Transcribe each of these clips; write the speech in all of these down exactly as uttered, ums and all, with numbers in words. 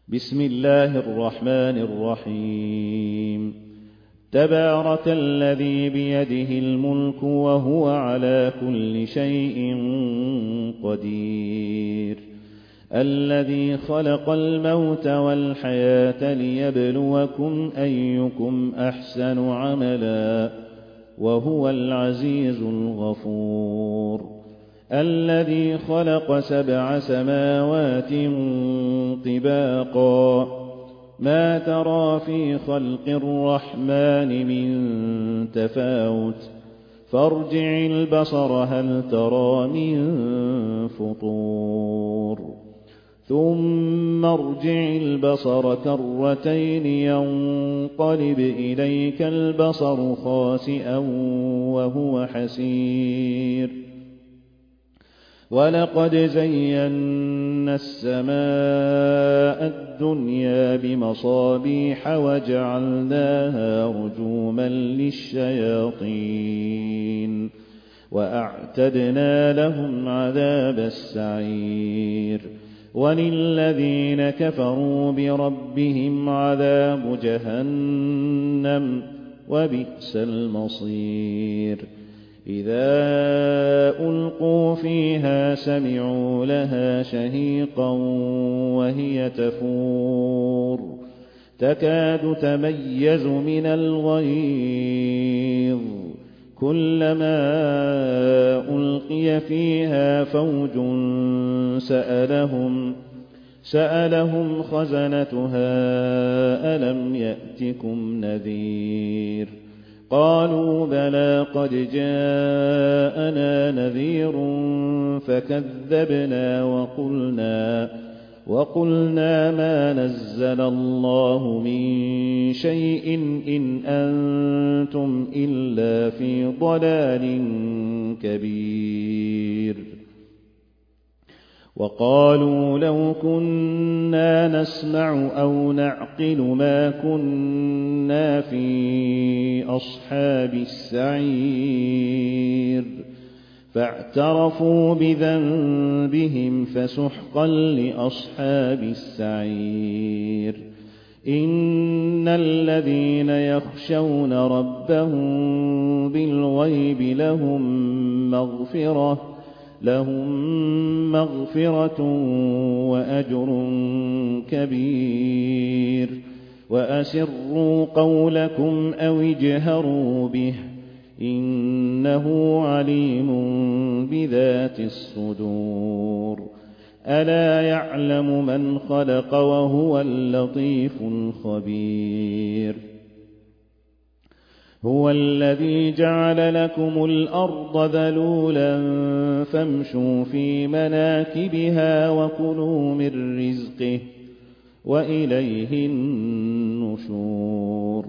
بسم الله الرحمن الرحيم تبارك الذي بيده الملك وهو على كل شيء قدير الذي خلق الموت والحياة ليبلوكم أيكم أحسن عملا وهو العزيز الغفور الذي خلق سبع سماوات طباقا ما ترى في خلق الرحمن من تفاوت فارجع البصر هل ترى من فطور ثم ارجع البصر كرتين ينقلب إليك البصر خاسئا وهو حسير ولقد زينا السماء الدنيا بمصابيح وجعلناها رجوما للشياطين وأعتدنا لهم عذاب السعير وللذين كفروا بربهم عذاب جهنم وبئس المصير إذا ألقوا فيها سمعوا لها شهيقا وهي تفور تكاد تميز من الغيظ كلما ألقي فيها فوج سألهم سألهم خزنتها ألم يأتكم نذير قالوا بلى قد جاءنا نذير فكذبنا وقلنا وقلنا ما نزل الله من شيء إن أنتم إلا في ضلال كبير وقالوا لو كنا نسمع أو نعقل ما كنا في أصحاب السعير فاعترفوا بذنبهم فسحقا لأصحاب السعير إن الذين يخشون ربهم بالغيب لهم مغفرة لهم مغفرة وأجر كبير وأسروا قولكم أو اجهروا به إنه عليم بذات الصدور ألا يعلم من خلق وهو اللطيف الخبير هو الذي جعل لكم الأرض ذلولا فامشوا في مناكبها وكلوا من رزقه وإليه النشور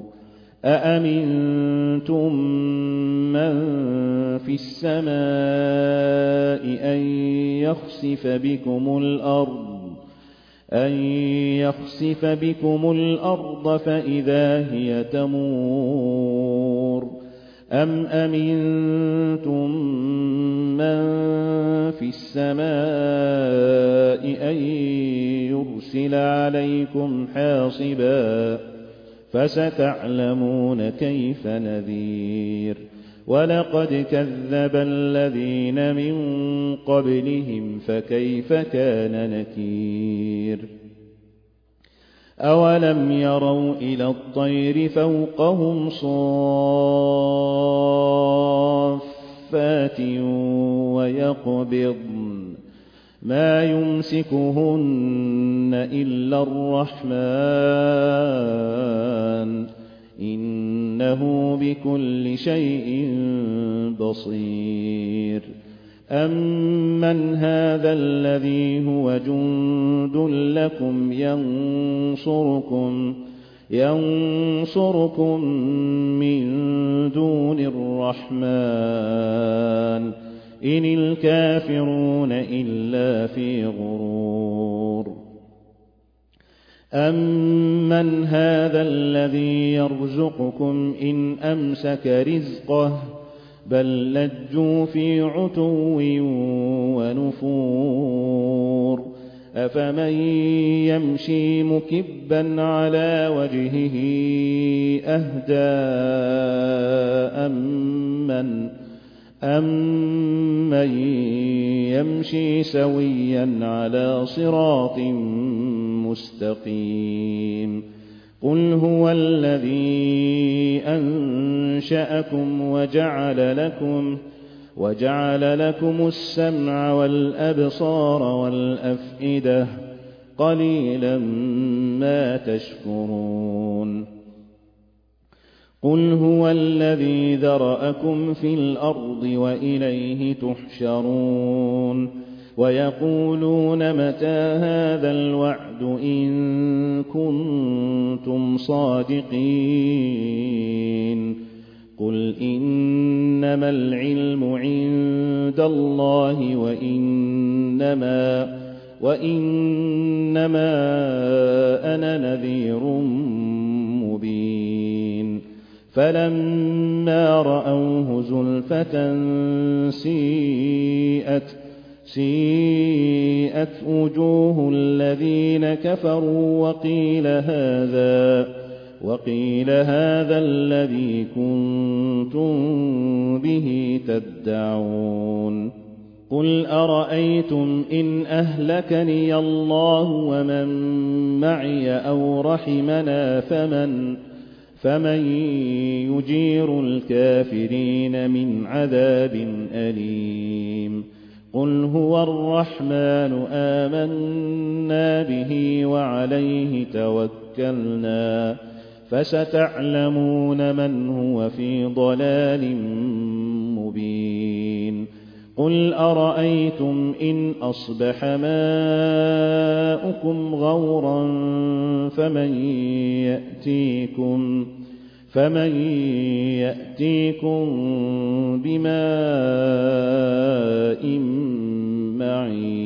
أأمنتم من في السماء أن يخسف بكم الأرض أن يخسف بكم الأرض فإذا هي تمور أم أمنتم من في السماء أن يرسل عليكم حاصبا فستعلمون كيف نذير ولقد كذب الذين من قبلهم فكيف كان نكير أولم يروا إلى الطير فوقهم صافات ويقبضن ما يمسكهن إلا الرحمن إنه بكل شيء بصير أمن هذا الذي هو جند لكم ينصركم ينصركم من دون الرحمن إن الكافرون إلا في غرور أمن هذا الذي يرزقكم إن أمسك رزقه بل لجوا في عتو ونفور أفمن يمشي مكبا على وجهه أهدى أمن أمن يمشي سويا على صراط مستقيم قل هو الذي أنشأكم وجعل لكم وجعل لكم السمع والأبصار والأفئدة قليلا ما تشكرون قل هو الذي ذرأكم في الأرض وإليه تحشرون ويقولون متى هذا الوعد إن كنتم صادقين قل إنما العلم عند الله وإنما, وإنما أنا نذير مبين فلما رأوه زلفة سيئت سيئت وجوه الذين كفروا وقيل هذا وقيل هذا الذي كنتم به تدعون قل أرأيتم إن أهلكني الله ومن معي أو رحمنا فمن فمن يجير الكافرين من عذاب أليم قل هو الرحمن آمنا به وعليه توكلنا فستعلمون من هو في ضلال مبين قل أرأيتم إن أصبح ماؤكم غورا فمن يأتيكم فمن يأتيكم بماء معين